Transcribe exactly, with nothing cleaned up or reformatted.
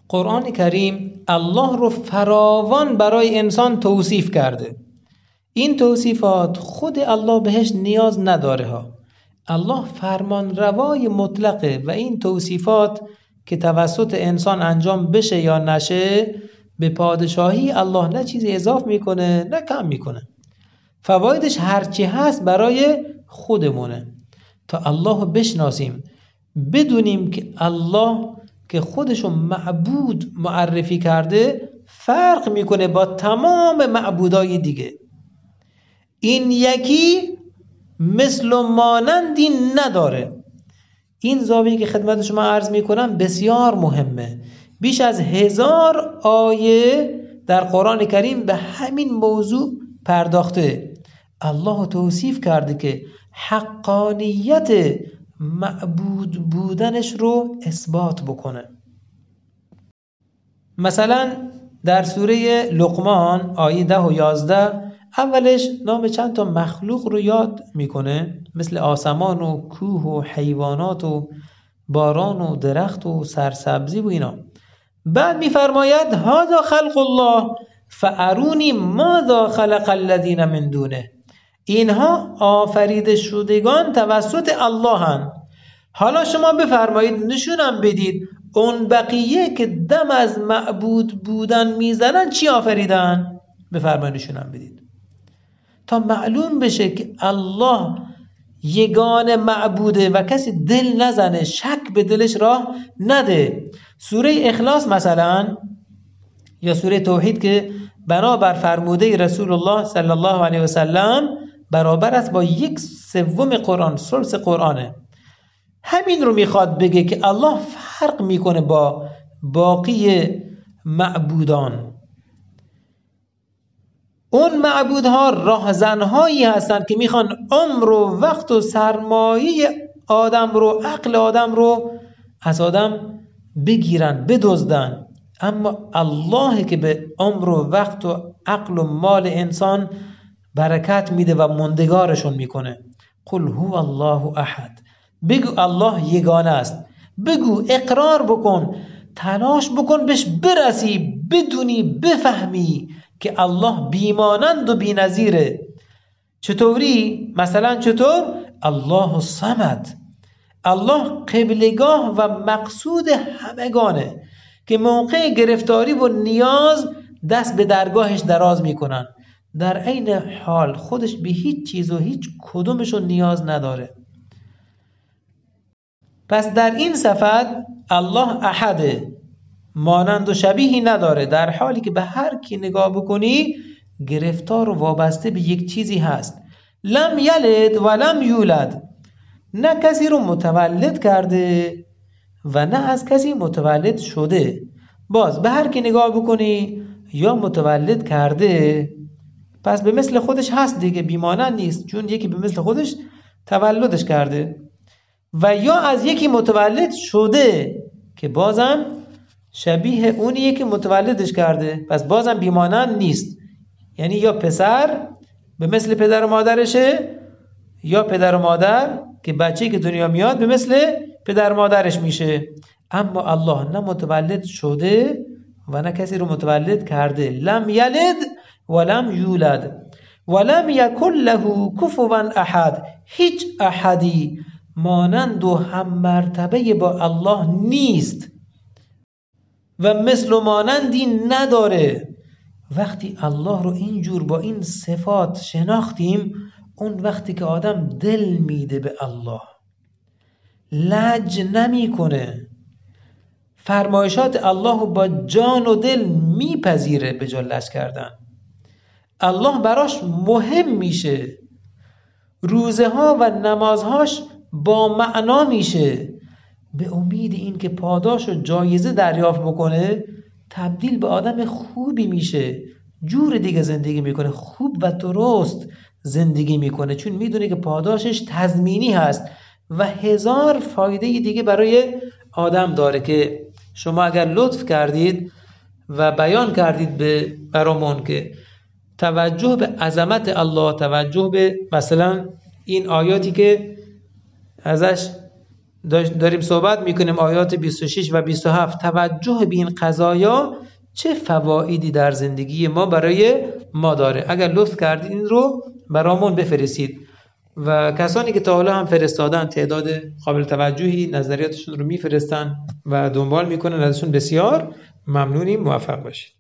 قرآن کریم الله رو فراوان برای انسان توصیف کرده. این توصیفات خود الله بهش نیاز نداره ها. الله فرمان روای مطلقه و این توصیفات که توسط انسان انجام بشه یا نشه به پادشاهی الله نه چیزی اضافه میکنه نه کم میکنه. فوایدش هرچی هست برای خودمونه تا الله رو بشناسیم، بدونیم که الله که خودشو معبود معرفی کرده فرق میکنه با تمام معبودای دیگه. این یکی مثل و مانندی نداره. این زاویه که خدمت شما عرض میکنم بسیار مهمه. بیش از هزار آیه در قرآن کریم به همین موضوع پرداخته. الله توصیف کرده که حقانیت معبود بودنش رو اثبات بکنه. مثلا در سوره لقمان آیه ده و یازده اولش نام چند تا مخلوق رو یاد میکنه، مثل آسمان و کوه و حیوانات و باران و درخت و سرسبزی و اینا. بعد میفرماید هذا خلق الله فارونی ماذا خلق الذین من دونه. اینها آفریده شدگان توسط الله هن. حالا شما بفرمایید نشونم بدید اون بقیه که دم از معبود بودن میزنن چی آفریدن؟ بفرمایید نشونم بدید تا معلوم بشه که الله یگان معبوده و کسی دل نزنه، شک به دلش راه نده. سوره اخلاص مثلا یا سوره توحید که بنابر فرموده رسول الله صلی الله علیه و سلم برابر است با یک سوم قرآن، ثلث قرآنه، همین رو میخواد بگه که الله فرق میکنه با باقی معبودان. اون معبودها راهزنهایی هستند که میخوان عمر و وقت و سرمایه آدم رو، عقل آدم رو از آدم بگیرن، بدزدن. اما الله که به عمر و وقت و عقل و مال انسان برکت میده و مندگارشون میکنه. قل هو الله احد، بگو الله یگانه است، بگو اقرار بکن، تلاش بکن بهش برسی، بدونی بفهمی که الله بیمانند و بی‌نظیره. چطوری؟ مثلا چطور؟ الله الصمد، الله قبلگاه و مقصود همگانه که موقع گرفتاری و نیاز دست به درگاهش دراز میکنن، در عین حال خودش به هیچ چیز و هیچ کدومشون نیاز نداره. پس در این صفت الله احده، مانند و شبیهی نداره، در حالی که به هر کی نگاه بکنی گرفتار و وابسته به یک چیزی هست. لم یلد و لم یولد، نه کسی رو متولد کرده و نه از کسی متولد شده. باز به هر کی نگاه بکنی یا متولد کرده پس به مثل خودش هست دیگه، بیمانند نیست، چون یکی به مثل خودش تولدش کرده، و یا از یکی متولد شده که بازم شبیه اونیه که متولدش کرده، پس بازم بیمانند نیست. یعنی یا پسر به مثل پدر و مادرشه، یا پدر و مادر که بچه‌ای که دنیا میاد به مثل پدر و مادرش میشه. اما الله نه متولد شده و نه کسی رو متولد کرده. لم یلد و لم یولد و لم یکن له کفوا احد، هیچ احدی مانند و هم مرتبه با الله نیست و مثل و مانندی نداره. وقتی الله رو اینجور با این صفات شناختیم، اون وقتی که آدم دل میده به الله، لج نمی کنه، فرمایشات الله رو با جان و دل میپذیره به جا لج کردن. الله براش مهم میشه، روزه ها و نمازهاش با معنا میشه، به امید این که پاداش و جایزه دریافت بکنه، تبدیل به آدم خوبی میشه، جور دیگه زندگی میکنه، خوب و درست زندگی میکنه، چون میدونه که پاداشش تضمینی هست و هزار فایده دیگه برای آدم داره که شما اگر لطف کردید و بیان کردید به برامون که توجه به عظمت الله، توجه به مثلا این آیاتی که ازش داریم صحبت میکنیم آیات بیست و شش و بیست و هفت توجه به این قضایا چه فوایدی در زندگی ما برای ما داره. اگر لطف کردید این رو برامون بفرستید و کسانی که تا حالا هم فرستادن تعداد قابل توجهی نظریاتشون رو میفرستن و دنبال میکنن ازشون بسیار ممنونیم. موفق باشید.